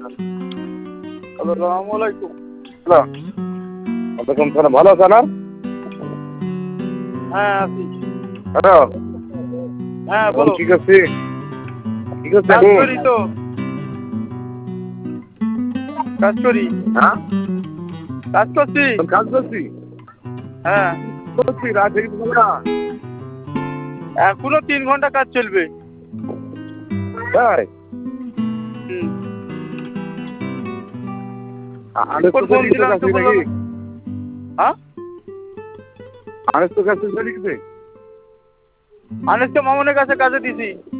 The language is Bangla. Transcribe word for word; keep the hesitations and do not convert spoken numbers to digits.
আসসালামু আলাইকুম। হ্যালো, ওয়ালাইকুম সালাম। ভালো আছেন? হ্যাঁ আছি। হ্যালো, হ্যাঁ এখন বলো। কি করছি? কি করছেন? কাজ করি তো, কাজ করি, হ্যাঁ, কাজ করছি। এখন কাজ করছি। হ্যাঁ, করছি রাত থেকে তো না। এখনো তিন ঘন্টা কাজ চলবে। তাই হুম। আনেস তো ফোন চলে গেছে দিলাম তো কাছে বললাম। নাকি? হ্যাঁ, আনেস তো কাছে চলে গেছে। আনিস তো মামনের কাছে কাজে দিছি।